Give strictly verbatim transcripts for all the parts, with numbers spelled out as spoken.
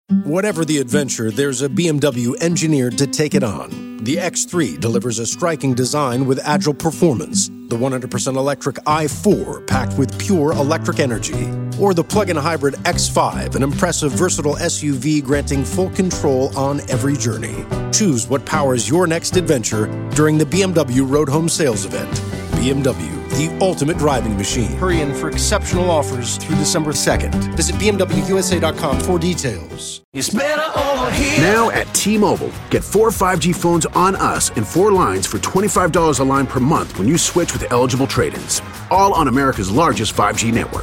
Whatever the adventure, there's a B M W engineered to take it on. The X three delivers a striking design with agile performance. The one hundred percent electric i four packed with pure electric energy. Or the plug-in hybrid X five, an impressive versatile S U V granting full control on every journey. Choose what powers your next adventure during the B M W Road Home Sales Event. B M W, the ultimate driving machine. Hurry in for exceptional offers through December second. Visit B M W U S A dot com for details. It's better over here. Now at T-Mobile, get four five G phones on us and four lines for twenty-five dollars a line per month when you switch with eligible trade-ins. All on America's largest five G network.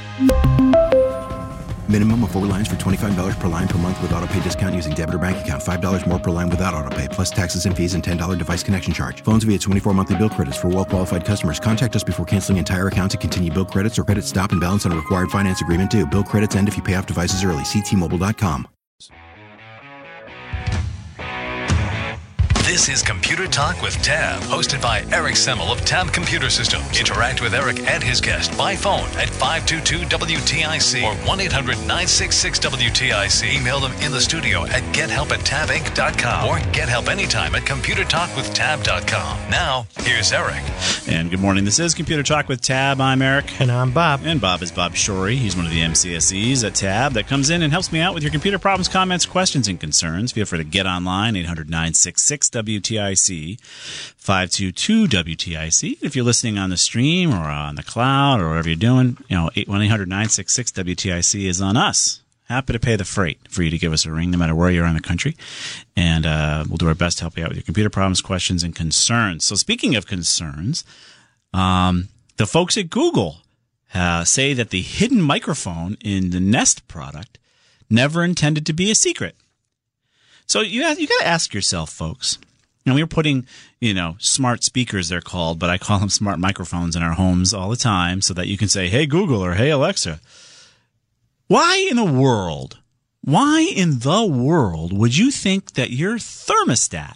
Minimum of four lines for twenty-five dollars per line per month with autopay discount using debit or bank account. five dollars more per line without autopay, plus taxes and fees and ten dollars device connection charge. Phones via twenty-four monthly bill credits for well-qualified customers. Contact us before canceling entire account to continue bill credits or credit stop and balance on a required finance agreement due. Bill credits end if you pay off devices early. See T Mobile dot com. This is Computer Talk with Tab, hosted by Eric Semmel of Tab Computer Systems. Interact with Eric and his guest by phone at five two two W T I C or one eight hundred nine six six W T I C. Email them in the studio at get help at tab inc dot com or get help anytime at computer talk with tab dot com. Now, here's Eric. And good morning. This is Computer Talk with Tab. I'm Eric. And I'm Bob. And Bob is Bob Shorey. He's one of the M C S Es at Tab that comes in and helps me out with your computer problems, comments, questions, and concerns. Feel free to get online, eight hundred nine six six W T I C, five two two W T I C. If you're listening on the stream or on the cloud or whatever you're doing, you know, one eight hundred nine six six W T I C is on us. Happy to pay the freight for you to give us a ring no matter where you are in the country. And uh, we'll do our best to help you out with your computer problems, questions, and concerns. So speaking of concerns, um, the folks at Google uh, say that the hidden microphone in the Nest product never intended to be a secret. So you you got to ask yourself, folks. And we were putting, you know, smart speakers, they're called, but I call them smart microphones in our homes all the time so that you can say, hey, Google, or hey, Alexa. Why in the world, why in the world would you think that your thermostat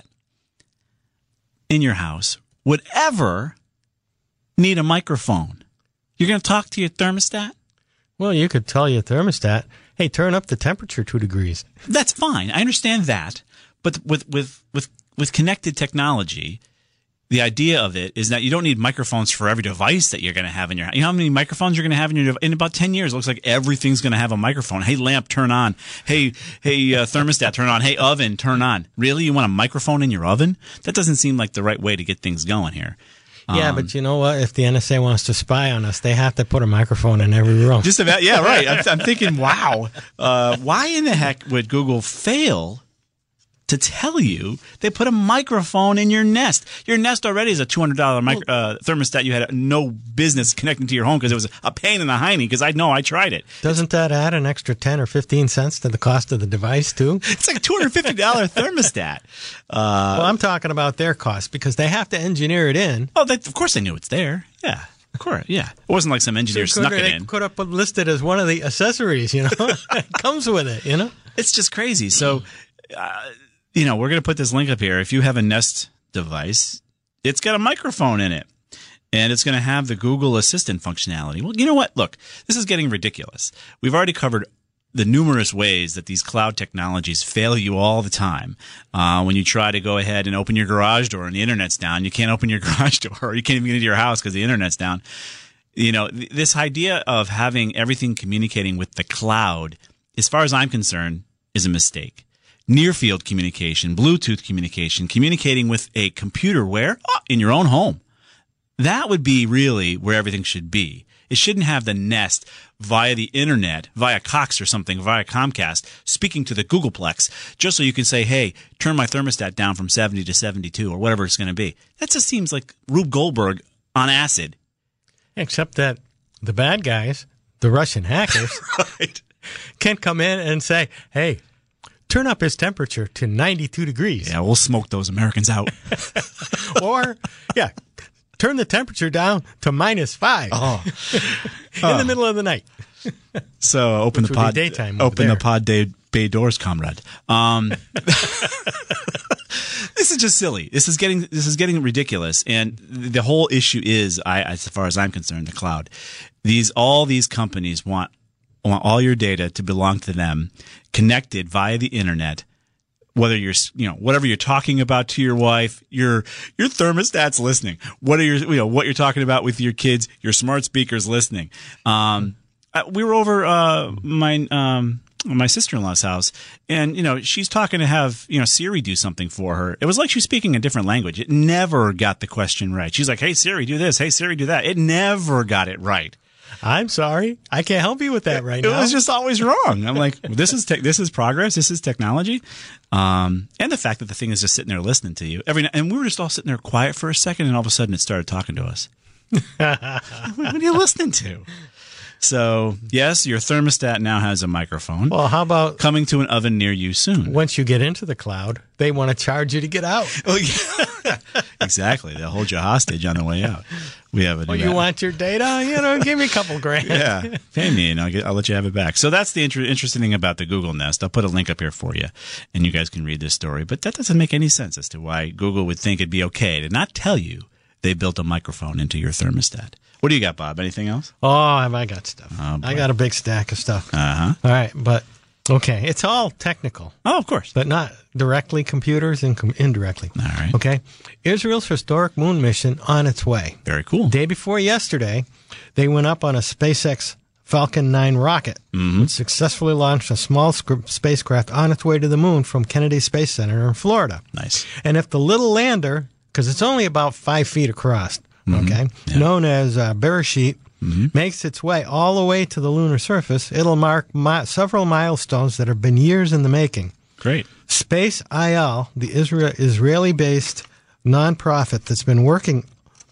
in your house would ever need a microphone? You're going to talk to your thermostat? Well, you could tell your thermostat, hey, turn up the temperature two degrees. That's fine. I understand that. But with, with, with, with connected technology, the idea of it is that you don't need microphones for every device that you're going to have in your house. You know how many microphones you're going to have in your in about ten years? It looks like everything's going to have a microphone. Hey, lamp, turn on. Hey, hey, uh, thermostat, turn on. Hey, oven, turn on. Really? You want a microphone in your oven? That doesn't seem like the right way to get things going here. Yeah, Um, but you know what? If the N S A wants to spy on us, they have to put a microphone in every room. Just about, yeah, right. I'm, I'm thinking, wow, uh, why in the heck would Google fail to tell you they put a microphone in your Nest? Your Nest already is a two hundred dollars micro, uh, thermostat you had no business connecting to your home because it was a pain in the hiney, because I know I tried it. Doesn't that add an extra ten or fifteen cents to the cost of the device, too? It's like a two hundred fifty dollars thermostat. Uh, well, I'm talking about their cost because they have to engineer it in. oh, they, of course they knew it's there. Yeah, of course. Yeah. It wasn't like some engineer So snuck could, it they in. could have listed as one of the accessories, you know? It comes with it, you know? It's just crazy. So, uh, you know, we're going to put this link up here. If you have a Nest device, it's got a microphone in it, and it's going to have the Google Assistant functionality. Well, you know what? Look, this is getting ridiculous. We've already covered the numerous ways that these cloud technologies fail you all the time. Uh, when you try to go ahead and open your garage door and the internet's down, you can't open your garage door, or you can't even get into your house because the internet's down. You know, th- this idea of having everything communicating with the cloud, as far as I'm concerned, is a mistake. Near-field communication, Bluetooth communication, communicating with a computer where? Oh, in your own home. That would be really where everything should be. It shouldn't have the Nest via the internet, via Cox or something, via Comcast, speaking to the Googleplex, just so you can say, hey, turn my thermostat down from seventy to seventy-two or whatever it's going to be. That just seems like Rube Goldberg on acid. Except that the bad guys, the Russian hackers, Right. can come in and say, hey, turn up his temperature to ninety-two degrees. Yeah, we'll smoke those Americans out. Or, yeah, turn the temperature down to minus five Oh. in the middle of the night. So open Which the would be pod. daytime over Open the there. pod day, bay doors, comrade. Um, this is just silly. This is getting this is getting ridiculous. And the whole issue is, I, as far as I'm concerned, the cloud. These all these companies want want all your data to belong to them, connected via the internet. Whether you're, you know, whatever you're talking about to your wife, your your thermostat's listening. What are your, you know, what you're talking about with your kids, your smart speaker's listening. Um, we were over uh, my um, my sister-in-law's house, and you know, she's talking to have you know Siri do something for her. It was like she was speaking a different language. It never got the question right. She's like, "Hey Siri, do this. Hey Siri, do that." It never got it right. I'm sorry. I can't help you with that right it, now. It was just always wrong. I'm like, this is te- this is progress. This is technology. Um, and the fact that the thing is just sitting there listening to you. every And we were just all sitting there quiet for a second, and all of a sudden it started talking to us. What are you listening to? So, yes, your thermostat now has a microphone. Well, how about coming to an oven near you soon? Once you get into the cloud, they want to charge you to get out. Oh, yeah. Exactly. They'll hold you hostage on the way out. We have a. Well, you want your data? You know, give me a couple grand. Yeah, pay me, and I'll get. I'll let you have it back. So that's the inter- interesting thing about the Google Nest. I'll put a link up here for you, and you guys can read this story. But that doesn't make any sense as to why Google would think it'd be okay to not tell you they built a microphone into your thermostat. What do you got, Bob? Anything else? Oh, I got stuff. Oh, I got a big stack of stuff. Uh-huh. All right, but okay, it's all technical. Oh, of course. But not directly computers and com- indirectly. All right. Okay. Israel's historic moon mission on its way. Very cool. Day before yesterday, they went up on a SpaceX Falcon nine rocket, mm-hmm. which successfully launched a small sc- spacecraft on its way to the moon from Kennedy Space Center in Florida. Nice. And if the little lander, because it's only about five feet across, mm-hmm. okay, yeah. known as uh, Bereshit, mm-hmm. makes its way all the way to the lunar surface, it'll mark mi- several milestones that have been years in the making. Great. Space I L, the Israel, Israeli-based nonprofit that's been working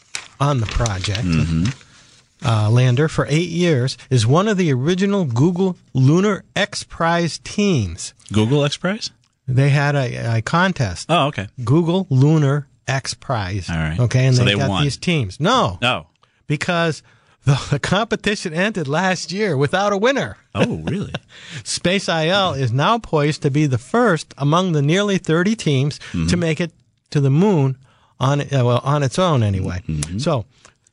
on the project, mm-hmm. uh, lander for eight years, is one of the original Google Lunar X Prize teams. Google X Prize? They had a, a contest. Oh, okay. Google Lunar X Prize. All right. Okay, and so they, they got won. these teams. No. No. Because the, the competition ended last year without a winner. Oh, really? Space I L is now poised to be the first among the nearly thirty teams mm-hmm. to make it to the moon on uh, well on its own anyway. Mm-hmm. So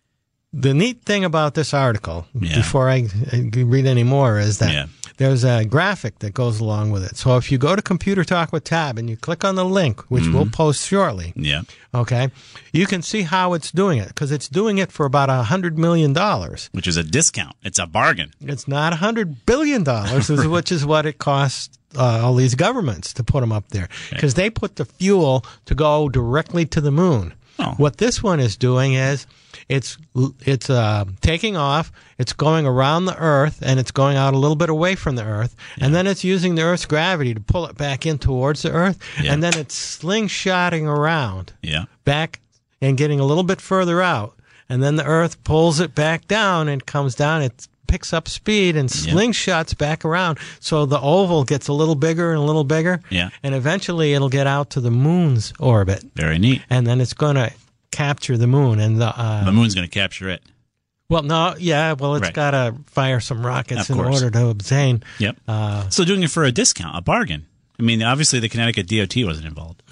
the neat thing about this article, yeah. before I, I read any more, is that yeah. there's a graphic that goes along with it. So if you go to Computer Talk with Tab and you click on the link, which mm-hmm. we'll post shortly, yeah, okay, you can see how it's doing it, because it's doing it for about a hundred million dollars, which is a discount. It's a bargain. It's not a hundred billion dollars, which is what it costs uh, all these governments to put them up there, because okay. they put the fuel to go directly to the moon. Oh. What this one is doing is it's it's uh, taking off, it's going around the Earth, and it's going out a little bit away from the Earth, yeah. and then it's using the Earth's gravity to pull it back in towards the Earth, yeah. and then it's slingshotting around yeah. back and getting a little bit further out, and then the Earth pulls it back down and comes down. It picks up speed and slingshots yeah. back around, so the oval gets a little bigger and a little bigger, yeah. and eventually it'll get out to the moon's orbit. Very neat. And then it's going to capture the moon, and the uh, the moon's going to capture it. Well, no, yeah, well, it's right. got to fire some rockets of in course. order to obtain. Yep. Uh, so doing it for a discount, a bargain. I mean, obviously the Connecticut D O T wasn't involved.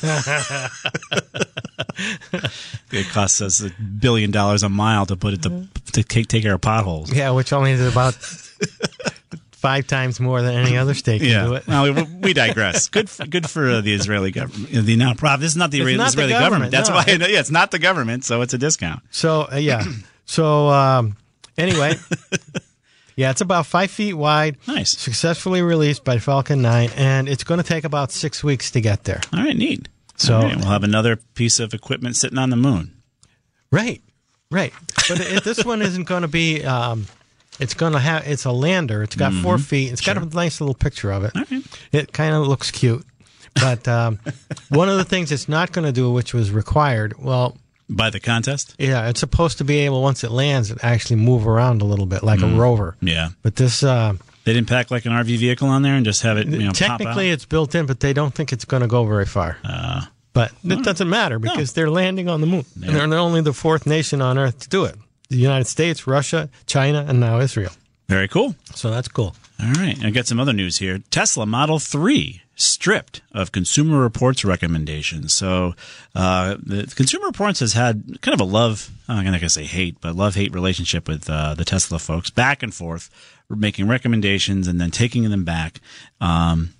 It costs us a billion dollars a mile to put it to, to take, take care of potholes. Yeah, which only is about five times more than any other state can yeah. do it. Well, we, we digress. Good, for, good for uh, the Israeli government. The nonprofit. This is not the it's Israeli not the government. government. That's no. why. Yeah, it's not the government, so it's a discount. So uh, yeah. So um, anyway. Yeah, it's about five feet wide. Nice. Successfully released by Falcon nine, and it's going to take about six weeks to get there. All right, neat. So All right, we'll have another piece of equipment sitting on the moon. Right, right. But it, this one isn't going to be. Um, it's going to have. It's a lander. It's got mm-hmm. four feet. It's sure. got a nice little picture of it. All right. It kind of looks cute. But um, one of the things it's not going to do, which was required, well. By the contest? Yeah, it's supposed to be able, once it lands, it actually move around a little bit like mm. a rover. Yeah. But this... Uh, they didn't pack like an R V vehicle on there and just have it, you know, technically pop out? It's built in, but they don't think it's going to go very far. Uh, but it doesn't matter because no. they're landing on the moon. Yeah. And they're only the fourth nation on Earth to do it. The United States, Russia, China, and now Israel. Very cool. So that's cool. All right. I got some other news here. Tesla Model three stripped of Consumer Reports recommendations. So uh, the Consumer Reports has had kind of a love, I'm not going to say hate, but love-hate relationship with uh, the Tesla folks, back and forth, making recommendations and then taking them back. Um,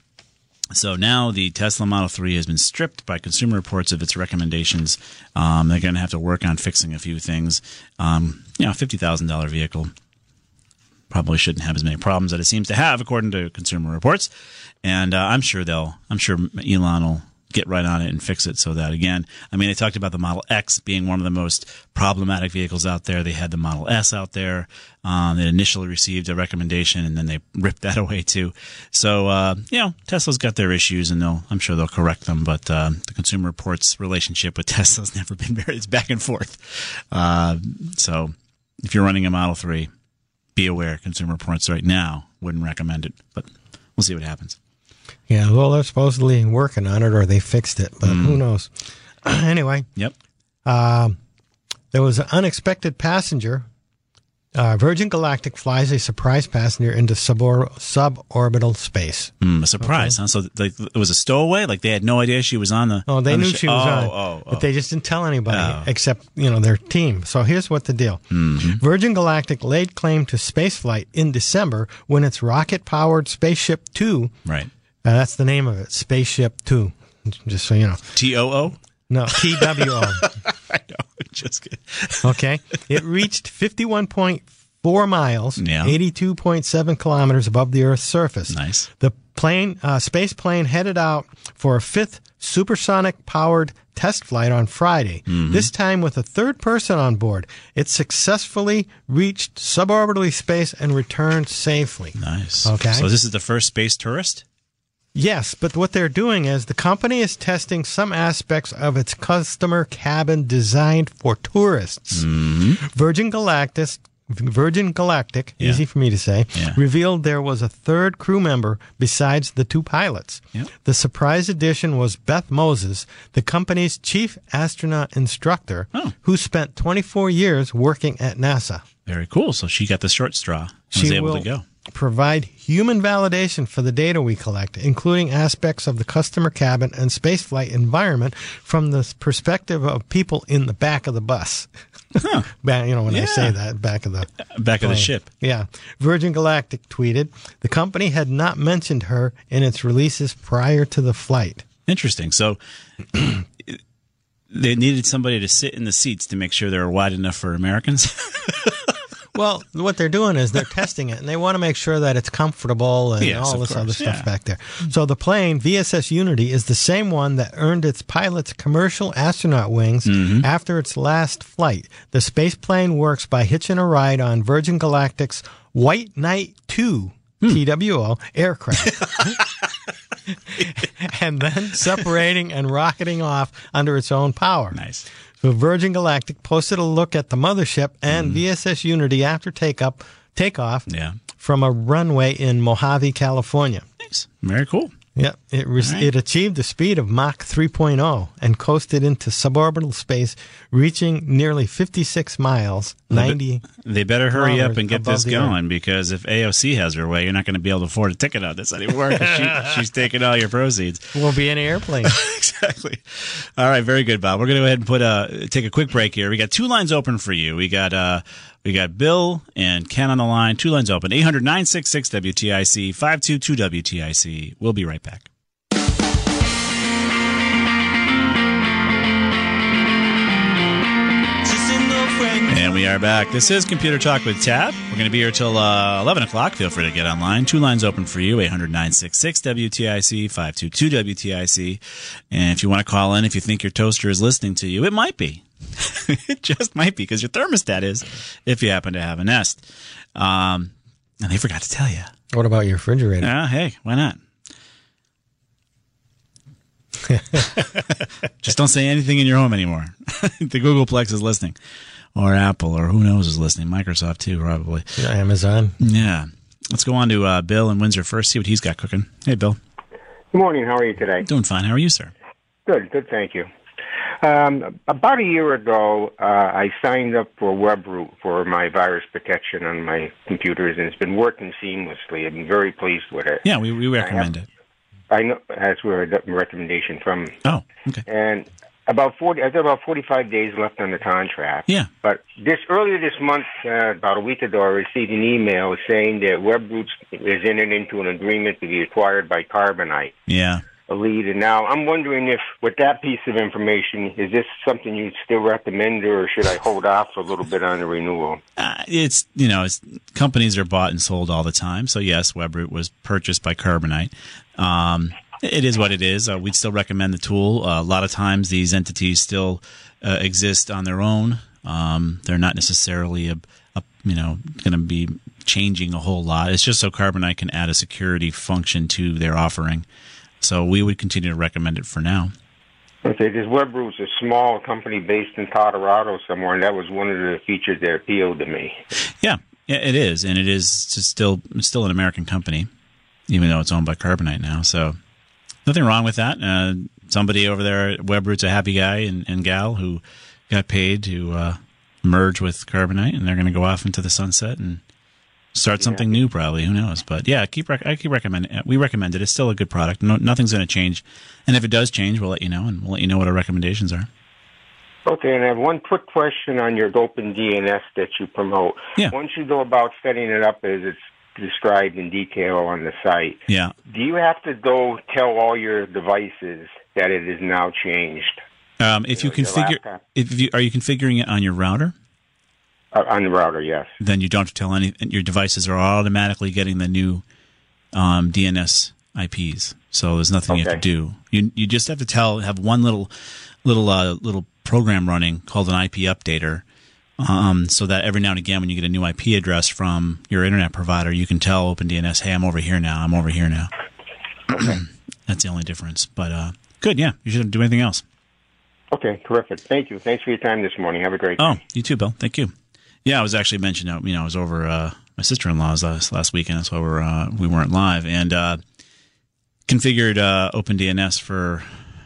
so now the Tesla Model three has been stripped by Consumer Reports of its recommendations. Um, they're going to have to work on fixing a few things. Um, you know, fifty thousand dollars vehicle probably shouldn't have as many problems that it seems to have, according to Consumer Reports. And uh, I'm sure they'll, I'm sure Elon will get right on it and fix it so that, again, I mean, they talked about the Model X being one of the most problematic vehicles out there. They had the Model S out there. Um, they initially received a recommendation, and then they ripped that away too. So, uh, you know, Tesla's got their issues, and they'll, I'm sure they'll correct them. But uh, the Consumer Reports relationship with Tesla's never been very, it's back and forth. Uh, so if you're running a Model three, be aware. Consumer Reports right now wouldn't recommend it, but we'll see what happens. Yeah, well, they're supposedly working on it, or they fixed it, but mm. who knows? Anyway, yep. Uh, there was an unexpected passenger. Uh, Virgin Galactic flies a surprise passenger into subor- suborbital space. Mm, a surprise, okay. huh? So like, it was a stowaway? Like they had no idea she was on the... Oh, they on knew the sh- she was oh, on it, oh, oh. but they just didn't tell anybody oh. except, you know, their team. So here's what the deal. Mm-hmm. Virgin Galactic laid claim to spaceflight in December when its rocket-powered Spaceship Two... Right. Uh, that's the name of it, Spaceship Two, just so you know. T O O? No, T W O. I know, just kidding. Okay. It reached fifty-one point four miles, yeah. eighty-two point seven kilometers above the Earth's surface. Nice. The plane, uh, space plane headed out for a fifth supersonic-powered test flight on Friday, mm-hmm. this time with a third person on board. It successfully reached suborbitally space and returned safely. Nice. Okay. So this is the first space tourist? Yes, but what they're doing is the company is testing some aspects of its customer cabin designed for tourists. Mm-hmm. Virgin Galactic, Virgin Galactic, yeah. easy for me to say, yeah. revealed there was a third crew member besides the two pilots. Yep. The surprise addition was Beth Moses, the company's chief astronaut instructor, oh. who spent twenty-four years working at NASA. Very cool. So she got the short straw. She was able will to go. Provide human validation for the data we collect, including aspects of the customer cabin and spaceflight environment from the perspective of people in the back of the bus. Huh. You know, when yeah. I say that, back of the back plane. of the ship. Yeah. Virgin Galactic tweeted, the company had not mentioned her in its releases prior to the flight. Interesting. So they needed somebody to sit in the seats to make sure they were wide enough for Americans. Well, what they're doing is they're testing it, and they want to make sure that it's comfortable and yes, all this course. other stuff yeah. back there. So the plane, V S S Unity, is the same one that earned its pilot's commercial astronaut wings mm-hmm. after its last flight. The space plane works by hitching a ride on Virgin Galactic's White Knight two, hmm. T W O, aircraft. And then separating and rocketing off under its own power. Nice. So Virgin Galactic posted a look at the mothership and mm. V S S Unity after take up, takeoff yeah. from a runway in Mojave, California. Nice. Very cool. Yep. It, re- right. it achieved the speed of Mach three point oh and coasted into suborbital space, reaching nearly fifty-six miles, ninety. They better hurry up and get this going Earth. Because if A O C has her way, you're not going to be able to afford a ticket on this anymore. she, she's taking all your proceeds. Won't be any airplane. Exactly. All right. Very good, Bob. We're going to go ahead and put a, take a quick break here. We got two lines open for you. We got, uh, We got Bill and Ken on the line. Two lines open. eight hundred nine six six W T I C, five two two W T I C. We'll be right back. And we are back. This is Computer Talk with Tab. We're going to be here till uh, eleven o'clock. Feel free to get online. Two lines open for you, eight hundred nine six six W T I C, five two two W T I C. And if you want to call in, if you think your toaster is listening to you, it might be. It just might be, because your thermostat is, if you happen to have a Nest. Um, and they forgot to tell you. What about your refrigerator? Uh, hey, why not? Just don't say anything in your home anymore. The Googleplex is listening. Or Apple, or who knows is listening. Microsoft, too, probably. Yeah, Amazon. Yeah. Let's go on to uh, Bill in Windsor first, see what he's got cooking. Hey, Bill. Good morning. How are you today? Doing fine. How are you, sir? Good, good, thank you. Um, about a year ago, uh, I signed up for WebRoot for my virus protection on my computers, and it's been working seamlessly. I've been very pleased with it. Yeah, we, we recommend I have, it. I know that's where a recommendation from. Oh, okay. And about forty, I've got about forty-five days left on the contract. Yeah. But this earlier this month, uh, about a week ago, I received an email saying that WebRoot is entered into an agreement to be acquired by Carbonite. Yeah. A lead, and now I'm wondering if, with that piece of information, is this something you'd still recommend, or should I hold off a little bit on the renewal? Uh, it's you know, it's, companies are bought and sold all the time. So yes, WebRoot was purchased by Carbonite. Um, it is what it is. Uh, we'd still recommend the tool. Uh, a lot of times, these entities still uh, exist on their own. Um, they're not necessarily a, a you know going to be changing a whole lot. It's just so Carbonite can add a security function to their offering. So we would continue to recommend it for now. Okay, this WebRoot's a small company based in Colorado somewhere, and that was one of the features that appealed to me. Yeah, it is, and it is still it's still an American company, even though it's owned by Carbonite now. So nothing wrong with that. Uh, somebody over there at WebRoot's a happy guy and, and gal who got paid to uh, merge with Carbonite, and they're going to go off into the sunset and start something new, probably. Who knows? But yeah, keep rec- I keep recommending it. We recommend it. It's still a good product. No, nothing's going to change. And if it does change, we'll let you know, and we'll let you know what our recommendations are. Okay, and I have one quick question on your Open D N S that you promote. Yeah. Once you go about setting it up as it's described in detail on the site, yeah. do you have to go tell all your devices that it is now changed? Um, if you, you know, configure, if you, are you configuring it on your router? Uh, on the router, yes. Then you don't have to tell any. Your devices are automatically getting the new um, D N S I Ps. So there's nothing okay. you have to do. You you just have to tell. Have one little little uh, little program running called an I P updater, um, so that every now and again, when you get a new I P address from your internet provider, you can tell OpenDNS, "Hey, I'm over here now. I'm over here now." Okay. That's the only difference. But uh, good, yeah. You shouldn't do anything else. Okay, terrific. Thank you. Thanks for your time this morning. Have a great day. Oh, you too, Bill. Thank you. Yeah, I was actually mentioning, you know, I was over uh, my sister-in-law's last, last weekend, so we're, uh, we weren't live, and uh, configured uh, OpenDNS for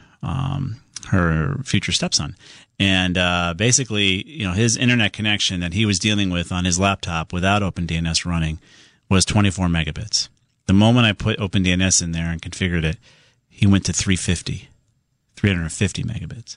um, her future stepson. And uh, basically, you know, his internet connection that he was dealing with on his laptop without OpenDNS running was twenty-four megabits. The moment I put OpenDNS in there and configured it, he went to three fifty, three hundred fifty megabits.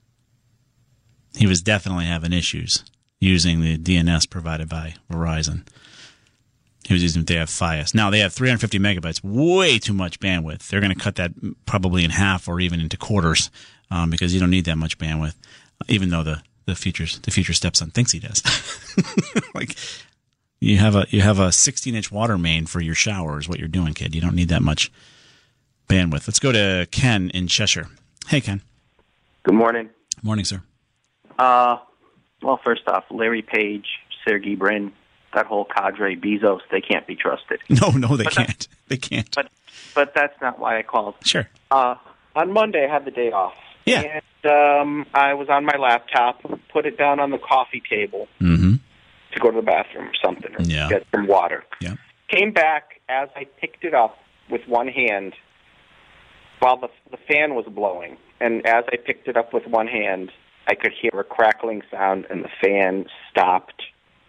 He was definitely having issues using the D N S provided by Verizon. He was using, they have Fios. Now, they have three hundred fifty megabytes, way too much bandwidth. They're going to cut that probably in half or even into quarters um, because you don't need that much bandwidth, even though the, the, future, the future stepson thinks he does. Like, you have a you have a sixteen-inch water main for your shower is what you're doing, kid. You don't need that much bandwidth. Let's go to Ken in Cheshire. Hey, Ken. Good morning. Morning, sir. Uh... Well, first off, Larry Page, Sergey Brin, that whole cadre, Bezos, they can't be trusted. No, no, they but can't. That, they can't. But but that's not why I called. Sure. Uh, on Monday, I had the day off. Yeah. And um, I was on my laptop, put it down on the coffee table mm-hmm. to go to the bathroom or something, or yeah. get some water. Yeah. Came back as I picked it up with one hand while the, the fan was blowing. And as I picked it up with one hand, I could hear a crackling sound, and the fan stopped.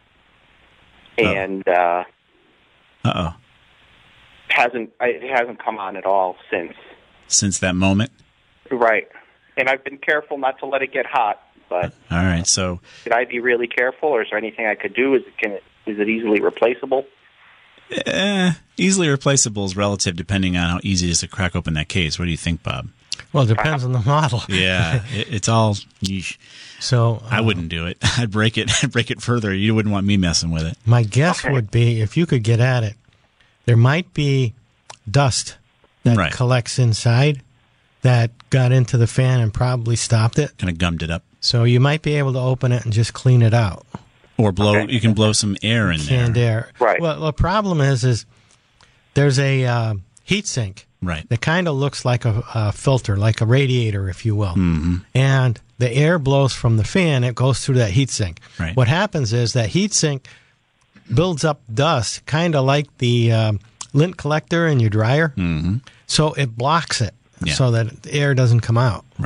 And uh, uh-oh, hasn't it hasn't come on at all since. Since that moment, right? And I've been careful not to let it get hot. But all right, so should I be really careful, or is there anything I could do? Is it can it is it easily replaceable? Eh, easily replaceable is relative, depending on how easy it is to crack open that case. What do you think, Bob? Well, it depends on the model. Yeah, it, it's all. Yeesh. So uh, I wouldn't do it. I'd break it. I'd break it further. You wouldn't want me messing with it. My guess okay. would be, if you could get at it, there might be dust that right. collects inside that got into the fan and probably stopped it. Kind of gummed it up. So you might be able to open it and just clean it out. Or blow. Okay. You can blow some air in Canned there. air. Right. Well, the problem is, is there's a uh, heat sink. Right. That kind of looks like a, a filter, like a radiator, if you will. Mm-hmm. And the air blows from the fan. It goes through that heat sink. Right. What happens is that heat sink builds up dust, kind of like the um, lint collector in your dryer. Mm-hmm. So it blocks it yeah. so that the air doesn't come out. Right.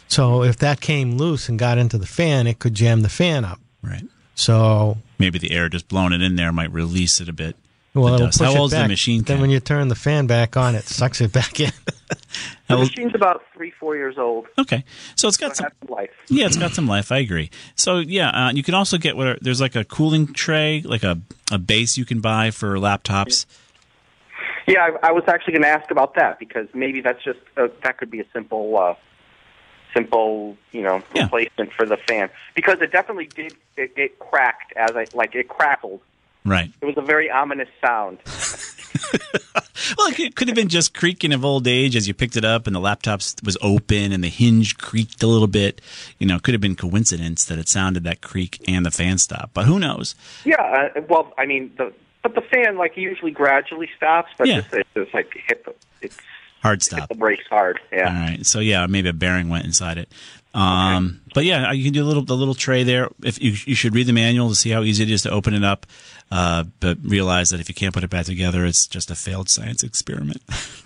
So if that came loose and got into the fan, it could jam the fan up. Right. So maybe the air just blowing it in there might release it a bit. Well, it'll push push How it old's back. the machine? Then Ken? when you turn the fan back on, it sucks it back in. The machine's about three, four years old. Okay, so it's got So some it has some life. Yeah, it's got some life. I agree. So yeah, uh, you can also get what are, there's like a cooling tray, like a a base you can buy for laptops. Yeah, I, I was actually going to ask about that because maybe that's just uh, that could be a simple, uh, simple, you know, Yeah. replacement for the fan because it definitely did. It, it cracked as I like it crackled. Right. It was a very ominous sound. Well, it could have been just creaking of old age as you picked it up and the laptop was open and the hinge creaked a little bit. You know, it could have been coincidence that it sounded that creak and the fan stopped, but who knows? Yeah, uh, well, I mean, the but the fan like usually gradually stops, but Yeah. just, it's just like hit the it's Hard hit stop. the brakes hard. Yeah. All right. So yeah, maybe a bearing went inside it. Um, But yeah, you can do a little the little tray there. If you you should read the manual to see how easy it is to open it up, uh, but realize that if you can't put it back together, it's just a failed science experiment.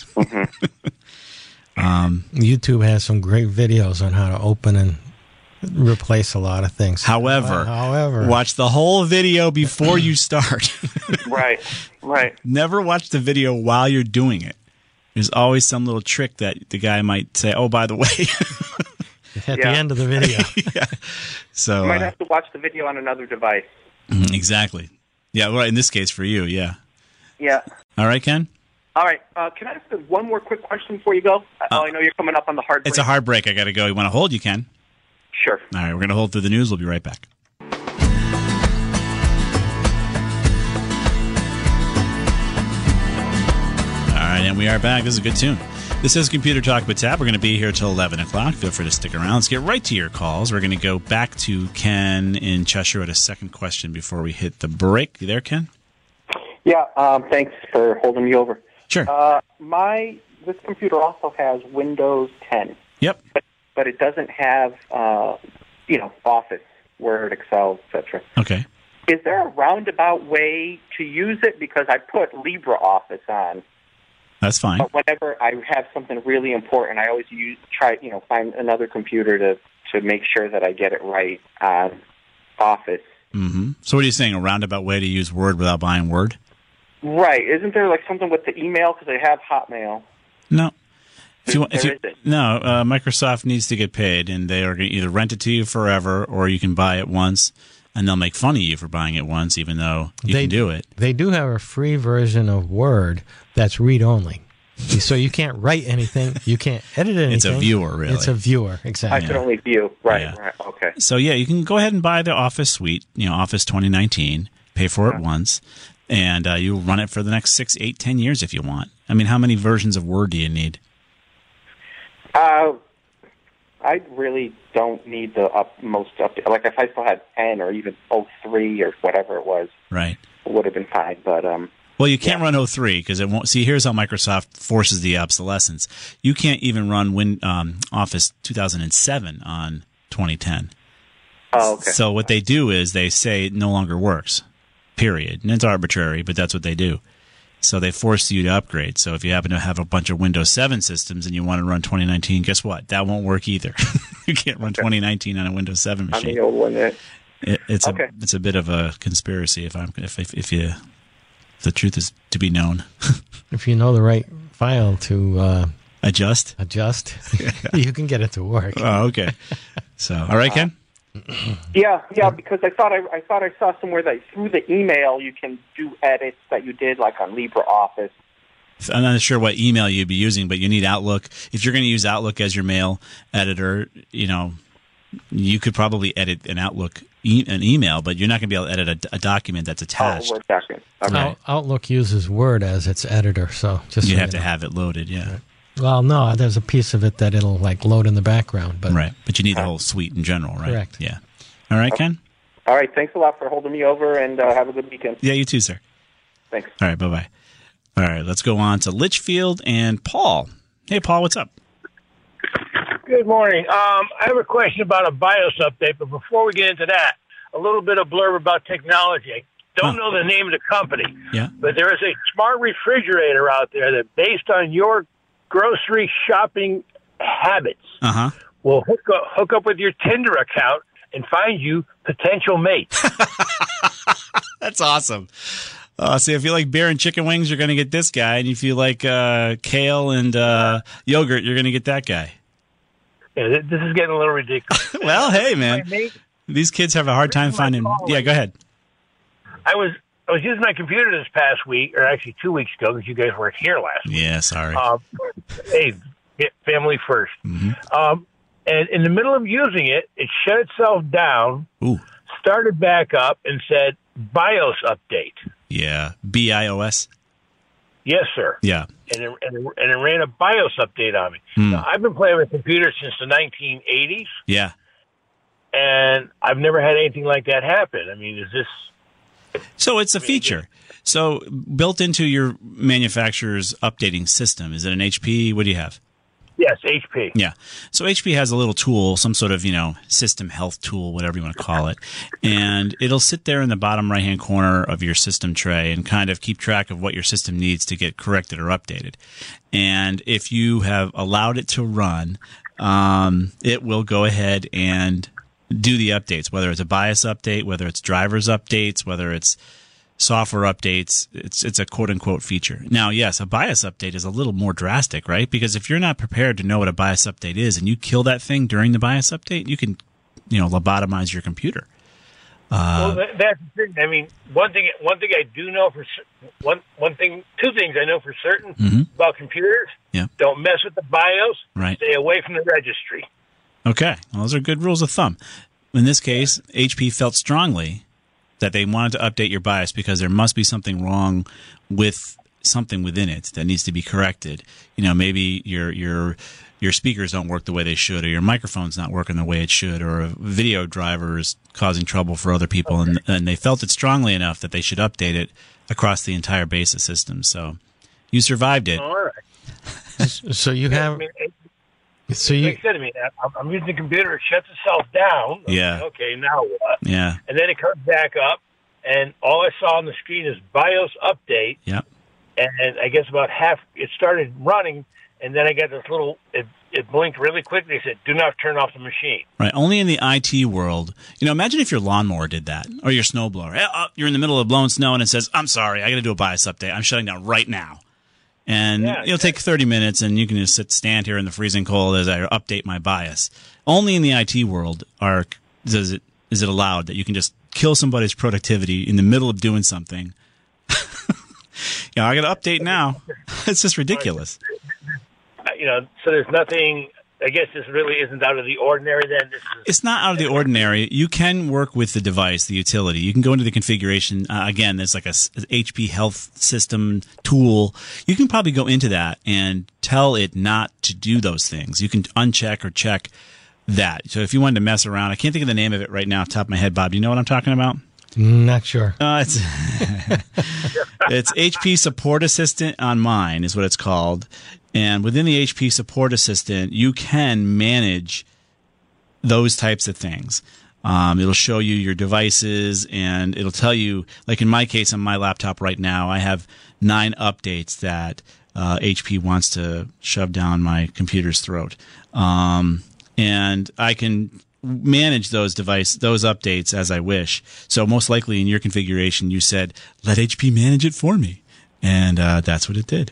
um, YouTube has some great videos on how to open and replace a lot of things. However, however, watch the whole video before you start. Right. Right. Never watch the video while you're doing it. There's always some little trick that the guy might say, "Oh, by the way." At Yeah. the end of the video. Yeah. So You might uh, have to watch the video on another device. exactly. Yeah. Well, in this case for you, yeah. Yeah. All right, Ken. All right. Uh, can I ask one more quick question before you go? Oh, I know you're coming up on the hard break. It's a hard break. I got to go. You want to hold? You can. Sure. All right. We're going to hold through the news. We'll be right back. All right, and we are back. This is a good tune. This is Computer Talk with Tab. We're going to be here till eleven o'clock. Feel free to stick around. Let's get right to your calls. We're going to go back to Ken in Cheshire at a second question before we hit the break. You there, Ken? Yeah. Um, thanks for holding me over. Sure. Uh, my this computer also has Windows ten, Yep. but, but it doesn't have uh, you know Office, Word, Excel, et cetera. Okay. Is there a roundabout way to use it? Because I put LibreOffice on. That's fine. But whenever I have something really important, I always use try you know find another computer to to make sure that I get it right on Office. Mm-hmm. So what are you saying? A roundabout way to use Word without buying Word? Right? Isn't there like something with the email because I have Hotmail? No. If you, want- if There you, isn't. no, uh, Microsoft needs to get paid, and they are going to either rent it to you forever, or you can buy it once, and they'll make fun of you for buying it once, even though you They- can do it. They do have a free version of Word that's read-only. So you can't write anything. You can't edit anything. It's a viewer, really. It's a viewer, I exactly. can only view. Right. Yeah. Right. Okay. So yeah, you can go ahead and buy the Office suite, you know, Office twenty nineteen, pay for it once, and uh, you'll run it for the next six, eight, ten years if you want. I mean, how many versions of Word do you need? Uh, I really don't need the up, most up. Like if I still had ten or even oh three or whatever it was, Right. it would have been fine. But um, Well, you can't run oh three because it won't. See, here's how Microsoft forces the obsolescence. You can't even run Win um, Office two thousand seven on twenty ten. oh, okay. So what they do is they say it no longer works, period. And it's arbitrary, but that's what they do. So they force you to upgrade. So if you happen to have a bunch of Windows seven systems and you want to run twenty nineteen, guess what? That won't work either. You can't run twenty nineteen on a Windows seven on machine. the old one. It, It, it's Okay. a it's a bit of a conspiracy if I'm if if, if you the truth is to be known. If you know the right file to uh, Adjust. adjust, you can get it to work. Oh, okay. So, all right, Ken. yeah, yeah. Because I thought I, I thought I saw somewhere that through the email you can do edits that you did like on LibreOffice. I'm not sure what email you'd be using, but you need Outlook. If you're going to use Outlook as your mail editor, you know, you could probably edit an Outlook e- an email, but you're not going to be able to edit a, a document that's attached. Oh, Word document. Okay. Right. Out- Outlook uses Word as its editor, so just You so have to know. have it loaded, yeah. Well, no, there's a piece of it that it'll like load in the background, but Right. But you need the whole suite in general, right? Correct. Yeah. All right, Ken? All right. Thanks a lot for holding me over, and uh, have a good weekend. Yeah, you too, sir. Thanks. All right, bye-bye. All right, let's go on to Litchfield and Paul. Hey, Paul, what's up? Good morning. Um, I have a question about a BIOS update, but before we get into that, a little bit of blurb about technology. I don't Huh. know the name of the company, Yeah. but there is a smart refrigerator out there that, based on your grocery shopping habits, Uh-huh. will hook up, hook up with your Tinder account and find you potential mate. That's awesome. Uh, so if you like beer and chicken wings, you're going to get this guy. And if you like uh, kale and uh, yogurt, you're going to get that guy. Yeah, this is getting a little ridiculous. Well, hey, man. These kids have a hard time finding... Yeah, go ahead. I was I was using my computer this past week, or actually two weeks ago, because you guys weren't here last week. Yeah, sorry. Um, hey, family first. Mm-hmm. Um, and in the middle of using it, it shut itself down, Ooh. started back up, and said, BIOS update. Yeah, B I O S? Yes, sir. Yeah. And it, and it, and it ran a BIOS update on me. Hmm. Now, I've been playing with computers since the nineteen eighties, Yeah. and I've never had anything like that happen. I mean, is this... So it's a feature. So built into your manufacturer's updating system, is it an H P? What do you have? Yes, H P. Yeah. So H P has a little tool, some sort of, you know, system health tool, whatever you want to call it. And it'll sit there in the bottom right-hand corner of your system tray and kind of keep track of what your system needs to get corrected or updated. And if you have allowed it to run, um, it will go ahead and do the updates, whether it's a BIOS update, whether it's drivers updates, whether it's software updates. It's it's a quote-unquote feature. Now, yes, a BIOS update is a little more drastic, right? Because if you're not prepared to know what a BIOS update is and you kill that thing during the BIOS update, you can, you know, lobotomize your computer. Uh, well, that, that's the thing. I mean, one thing one thing I do know for one one thing, two things I know for certain mm-hmm. about computers. Yeah. Don't mess with the BIOS. Right. Stay away from the registry. Okay. Well, those are good rules of thumb. In this case, H P felt strongly that they wanted to update your BIOS because there must be something wrong with something within it that needs to be corrected. You know, maybe your your your speakers don't work the way they should, or your microphone's not working the way it should, or a video driver is causing trouble for other people, and, and they felt it strongly enough that they should update it across the entire base of systems. So you survived it. All right. So you have... I mean, it, So you, like I said, I mean, I'm, I'm using the computer, it shuts itself down. I'm Yeah. like, okay, now what? Yeah. And then it comes back up, and all I saw on the screen is BIOS update. Yep. And I guess about half, it started running, and then I got this little, it, it blinked really quickly. It said, do not turn off the machine. Right. Only in the I T world. You know, imagine if your lawnmower did that, or your snowblower. Eh, uh, You're in the middle of blowing snow, and it says, I'm sorry, I got to do a BIOS update. I'm shutting down right now. And Yeah, it'll take thirty minutes, and you can just sit, stand here in the freezing cold as I update my BIOS. Only in the I T world are does it is it allowed that you can just kill somebody's productivity in the middle of doing something. You know, I got to update now. It's just ridiculous. You know, so there's nothing, I guess this really isn't out of the ordinary then. This is, It's not out of the ordinary. You can work with the device, the utility. You can go into the configuration. Uh, again, there's like a s- H P health system tool. You can probably go into that and tell it not to do those things. You can uncheck or check that. So if you wanted to mess around, I can't think of the name of it right now off the top of my head, Bob. Do you know what I'm talking about? not sure. Uh, it's it's H P Support Assistant on mine is what it's called. And within the H P Support Assistant, you can manage those types of things. Um, it'll show you your devices, and it'll tell you, like in my case on my laptop right now, I have nine updates that uh, H P wants to shove down my computer's throat. Um, and I can manage those device, those updates as I wish. So most likely in your configuration, you said, let H P manage it for me. And uh, that's what it did.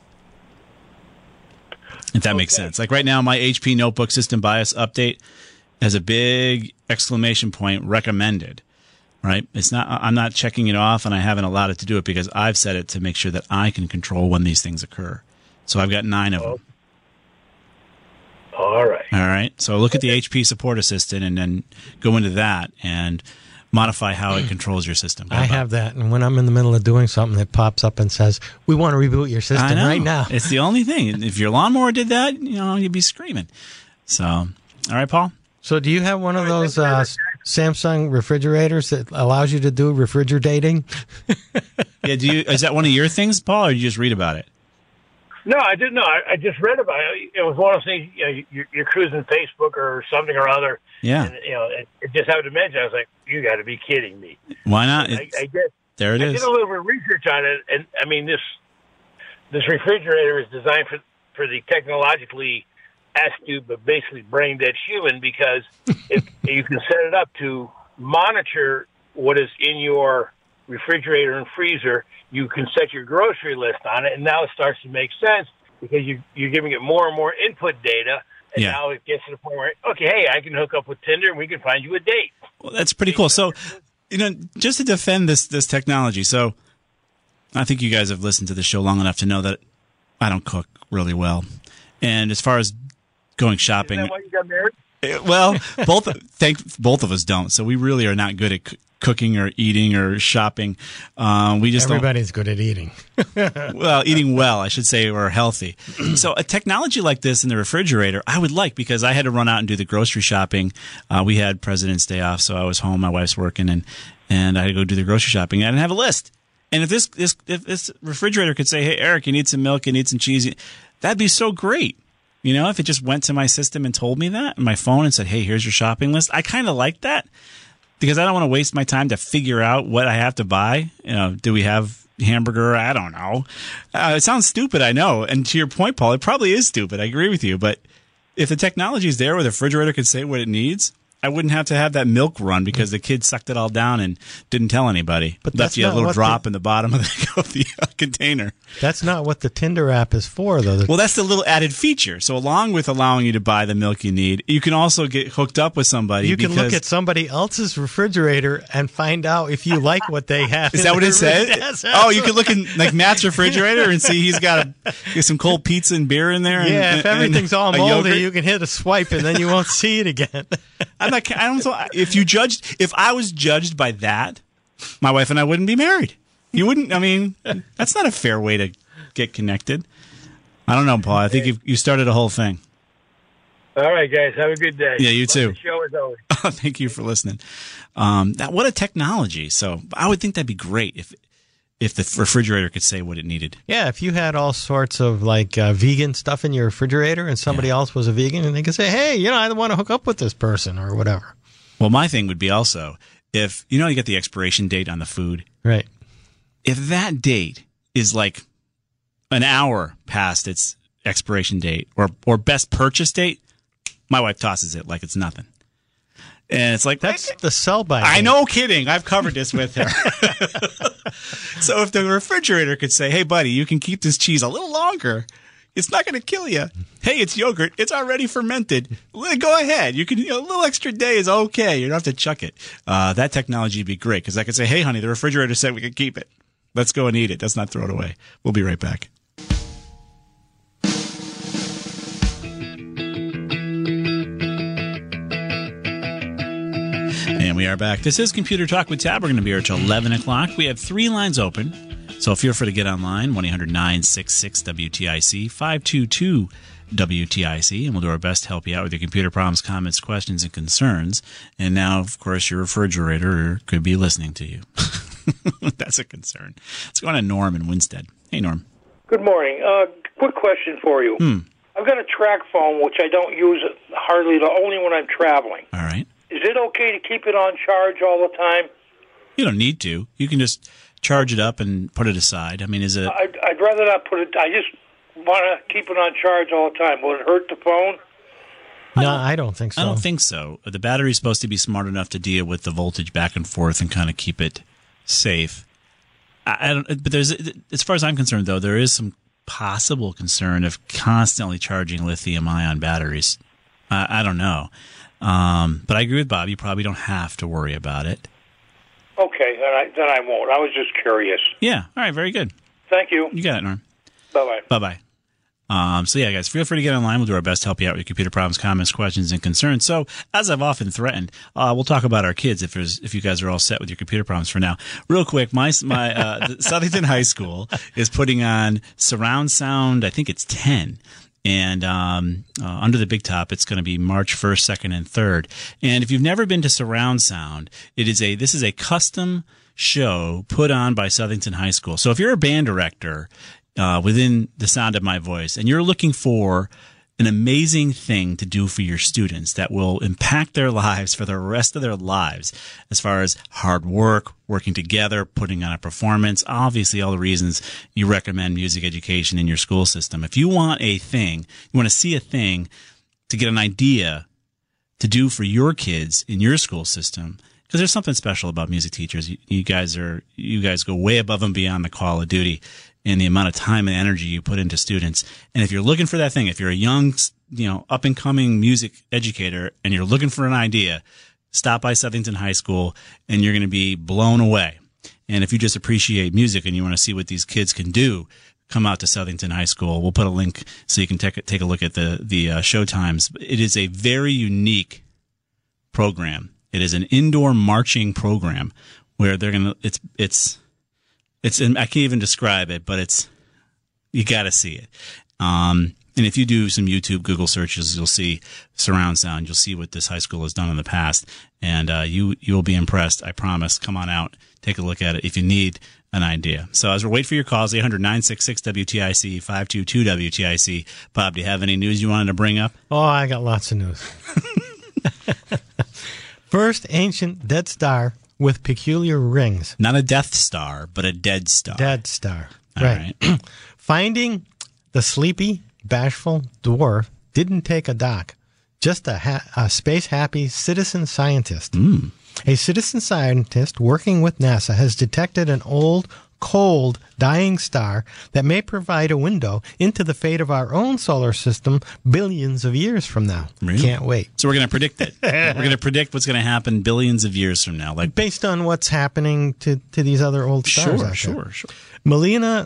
If that okay. makes sense. Like right now, my H P Notebook System BIOS update has a big exclamation point, recommended. Right? It's not. I'm not checking it off, and I haven't allowed it to do it because I've set it to make sure that I can control when these things occur. So I've got nine of them. All right. All right. So look at the H P Support Assistant, and then go into that and modify how it controls your system. I have that, and when I'm in the middle of doing something, it pops up and says, "We want to reboot your system right now." It's the only thing. If your lawnmower did that, you know, you'd be screaming. So, all right, Paul. So, do you have one of those uh, Samsung refrigerators that allows you to do refrigerating? Yeah. Do you? Is that one of your things, Paul, or you just read about it? No, I didn't know. I, I just read about it. It was one of those things, you know, you're, you're cruising Facebook or something or other. Yeah. And, you know, it, it just happened to mention. I was like, you got to be kidding me. Why not? I, I guess there it I is. I did a little bit of research on it, and I mean, this this refrigerator is designed for for the technologically astute but basically brain dead human, because if you can set it up to monitor what is in your refrigerator and freezer, you can set your grocery list on it, and now it starts to make sense because you, you're giving it more and more input data, and Yeah. now it gets to the point where, okay, hey, I can hook up with Tinder and we can find you a date. Well, that's pretty cool. So, you know, just to defend this this technology, so I think you guys have listened to the show long enough to know that I don't cook really well. And as far as going shopping, Is that why you got married? well, both thank both of us don't. So we really are not good at c- cooking or eating or shopping. Um, we just Everybody's good at eating. don't, well, eating well, I should say, or healthy. So a technology like this in the refrigerator, I would like, because I had to run out and do the grocery shopping. Uh, we had President's Day off, so I was home. My wife's working, and and I had to go do the grocery shopping. I didn't have a list. And if this this if this refrigerator could say, "Hey, Eric, you need some milk, you need some cheese," that'd be so great. You know, if it just went to my system and told me that, and my phone, and said, "Hey, here's your shopping list," I kind of like that, because I don't want to waste my time to figure out what I have to buy. You know, do we have hamburger? I don't know. Uh, it sounds stupid, I know. And to your point, Paul, it probably is stupid. I agree with you. But if the technology is there where the refrigerator could say what it needs, I wouldn't have to have that milk run because the kid sucked it all down and didn't tell anybody. But left that's you a not little what drop the- in the bottom of the, of the uh, container. That's not what the Tinder app is for, though. The- Well, that's the little added feature. So along with allowing you to buy the milk you need, you can also get hooked up with somebody. you can because, look at somebody else's refrigerator and find out if you like what they have. Is in that what their it says? Yes, Oh, you can look in like Matt's refrigerator and see he's got a, get some cold pizza and beer in there. And, Yeah, if and- everything's all a moldy, yogurt. you can hit a swipe and then you won't see it again. I'm not. I don't. If you judged, if I was judged by that, my wife and I wouldn't be married. You wouldn't. I mean, that's not a fair way to get connected. I don't know, Paul. I think you you started a whole thing. All right, guys, have a good day. Yeah, you Love too. the show as always. Thank you for listening. Um, that what a technology. So I would think that'd be great if if the refrigerator could say what it needed. Yeah, if you had all sorts of like uh, vegan stuff in your refrigerator and somebody Yeah. else was a vegan and they could say, hey, you know, I want to hook up with this person or whatever. Well, my thing would be also if you know you get the expiration date on the food. Right. If that date is like an hour past its expiration date or or best purchase date, my wife tosses it like it's nothing. And it's like, That's the sell by. I date. know, kidding. I've covered this with her. So if the refrigerator could say, hey, buddy, you can keep this cheese a little longer, it's not going to kill you. Hey, it's yogurt. It's already fermented. Well, go ahead. You can, you know, a little extra day is okay. You don't have to chuck it. Uh, that technology would be great because I could say, hey, honey, the refrigerator said we could keep it. Let's go and eat it. Let's not throw it away. We'll be right back. And we are back. This is Computer Talk with Tab. We're going to be here till eleven o'clock. We have three lines open. So feel free to get online, one eight hundred nine six six W T I C, five two two W T I C, and we'll do our best to help you out with your computer problems, comments, questions, and concerns. And now, of course, your refrigerator could be listening to you. That's a concern. Let's go on to Norm in Winstead. Hey, Norm. Good morning. Uh, quick question for you. Hmm. I've got a track phone, which I don't use hardly, only when I'm traveling. All right. Is it okay to keep it on charge all the time? You don't need to. You can just charge it up and put it aside. I mean, is it... I'd, I'd rather not put it. I just want to keep it on charge all the time. Will it hurt the phone? No, I don't think so. I don't think so. The battery's supposed to be smart enough to deal with the voltage back and forth and kind of keep it safe. I, I don't. But there's, as far as I'm concerned, though, there is some possible concern of constantly charging lithium-ion batteries. I, I don't know, um, but I agree with Bob. You probably don't have to worry about it. Okay, then I, then I won't. I was just curious. Yeah. All right. Very good. Thank you. You got it, Norm. Bye-bye. Bye-bye. Um, so, yeah, guys, feel free to get online. We'll do our best to help you out with your computer problems, comments, questions, and concerns. So, as I've often threatened, uh, we'll talk about our kids if there's if you guys are all set with your computer problems for now. Real quick, my my uh, the Southington High School is putting on surround sound. I think it's ten. And um, uh, under the big top, it's going to be March first, second, and third. And if you've never been to surround sound, it is a this is a custom show put on by Southington High School. So if you're a band director uh, within the sound of my voice, and you're looking for an amazing thing to do for your students that will impact their lives for the rest of their lives, as far as hard work, working together, putting on a performance, obviously all the reasons you recommend music education in your school system. If you want a thing, you want to see a thing to get an idea to do for your kids in your school system. Because there's something special about music teachers. You, you guys are, you guys go way above and beyond the call of duty in the amount of time and energy you put into students. And if you're looking for that thing, if you're a young, you know, up and coming music educator and you're looking for an idea, stop by Southington High School and you're going to be blown away. And if you just appreciate music and you want to see what these kids can do, come out to Southington High School. We'll put a link so you can take take a look at the the uh, show times. It is a very unique program. It is an indoor marching program where they're gonna. It's it's it's. I can't even describe it, but it's you got to see it. Um, and if you do some YouTube, Google searches, you'll see surround sound. You'll see what this high school has done in the past, and uh, you you will be impressed. I promise. Come on out, take a look at it if you need an idea. So as we wait for your calls, eight hundred, nine six six, W T I C, five two two W T I C. Bob, do you have any news you wanted to bring up? Oh, I got lots of news. First ancient dead star with peculiar rings. Not a Death Star, but a dead star. Dead star. All right. right. Finding the sleepy, bashful dwarf didn't take a doc, just a, ha- a space-happy citizen scientist. Mm. A citizen scientist working with NASA has detected an old, cold, dying star that may provide a window into the fate of our own solar system billions of years from now. Really? Can't wait. So we're going to predict it. We're going to predict what's going to happen billions of years from now. Like based on what's happening to, to these other old stars Sure, out sure, there. sure. Melina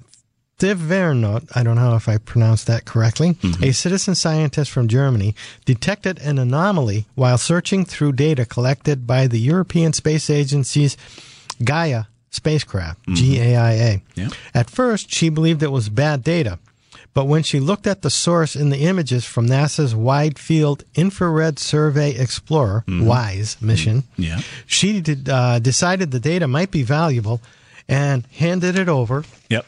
Thivernot, I don't know if I pronounced that correctly, mm-hmm. a citizen scientist from Germany, detected an anomaly while searching through data collected by the European Space Agency's Gaia spacecraft, mm-hmm. G A I A. Yeah. At first, she believed it was bad data, but when she looked at the source in the images from NASA's Wide Field Infrared Survey Explorer, mm-hmm. WISE mission, mm-hmm. yeah. she did, uh, decided the data might be valuable and handed it over yep.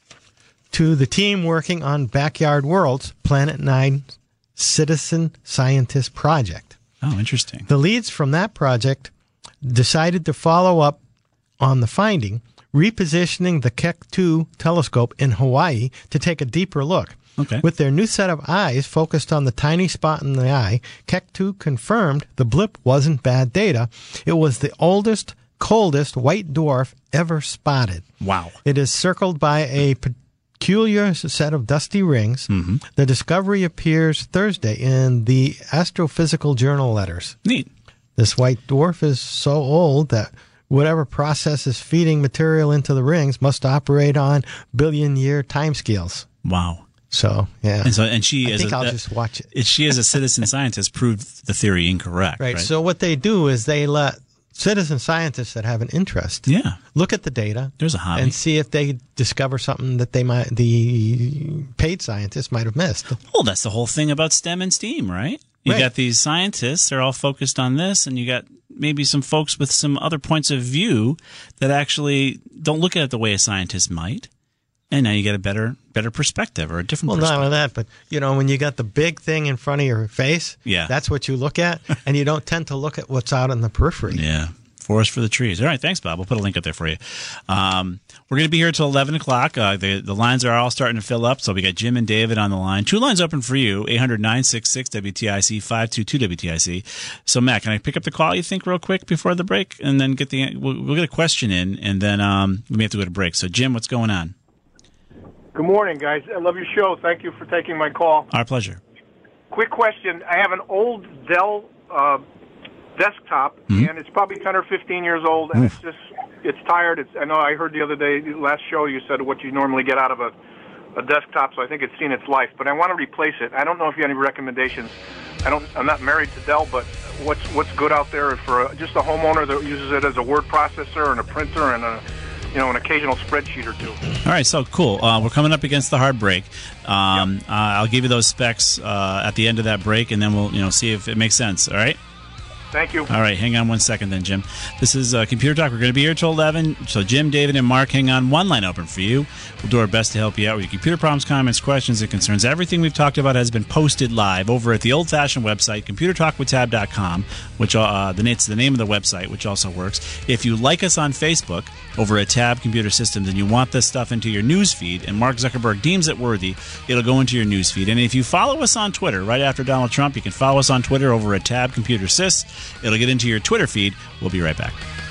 to the team working on Backyard World's Planet Nine Citizen Scientist Project. Oh, interesting. The leads from that project decided to follow up on the finding, repositioning the Keck two telescope in Hawaii to take a deeper look. Okay. With their new set of eyes focused on the tiny spot in the eye, Keck two confirmed the blip wasn't bad data. It was the oldest, coldest white dwarf ever spotted. Wow. It is circled by a peculiar set of dusty rings. Mm-hmm. The discovery appears Thursday in the Astrophysical Journal letters. Neat. This white dwarf is so old that whatever process is feeding material into the rings must operate on billion-year timescales. Wow. So, yeah. And so, and she, I as think a, I'll uh, just watch it. She, as a citizen scientist, proved the theory incorrect. Right. Right. So what they do is they let citizen scientists that have an interest yeah. look at the data. There's a hobby. And see if they discover something that they might, the paid scientists might have missed. Well, that's the whole thing about STEM and STEAM, right? You Right. got these scientists, they're all focused on this, and you got maybe some folks with some other points of view that actually don't look at it the way a scientist might. And now you get a better better perspective or a different Well, perspective. not only that, but, you know, when you got the big thing in front of your face, Yeah. that's what you look at, and you don't tend to look at what's out in the periphery. Yeah. Forest for the trees. All right. Thanks, Bob. We'll put a link up there for you. Um, we're going to be here till eleven o'clock. Uh, the, the lines are all starting to fill up. So we got Jim and David on the line. Two lines open for you, eight hundred, nine six six, W T I C, five two two W T I C. So, Matt, can I pick up the call, you think, real quick before the break? And then get the, we'll, we'll get a question in, and then um, we may have to go to break. So, Jim, what's going on? Good morning, guys. I love your show. Thank you for taking my call. Our pleasure. Quick question. I have an old Dell uh, desktop, Mm-hmm. and it's probably ten or fifteen years old, and it's just, it's tired. It's, I know I heard the other day, last show, you said what you normally get out of a, a desktop, so I think it's seen its life, but I want to replace it. I don't know if you have any recommendations. I don't, I'm not married to Dell, but what's what's good out there for a, just a homeowner that uses it as a word processor and a printer and a, you know, an occasional spreadsheet or two. All right, so cool. Uh, we're coming up against the hard break. Um, uh, I'll give you those specs uh, at the end of that break, and then we'll, you know, see if it makes sense. All right. Thank you. All right, hang on one second then, Jim. This is uh, Computer Talk. We're going to be here till eleven. So Jim, David, and Mark, hang on. One line open for you. We'll do our best to help you out with your computer problems, comments, questions, and concerns. Everything we've talked about has been posted live over at the old-fashioned website, computer talk with tab dot com, which uh, the, it's the name of the website, which also works. If you like us on Facebook over at Tab Computer Systems and you want this stuff into your news feed, and Mark Zuckerberg deems it worthy, it'll go into your news feed. And if you follow us on Twitter, right after Donald Trump, you can follow us on Twitter over at Tab Computer Sys. It'll get into your Twitter feed. We'll be right back.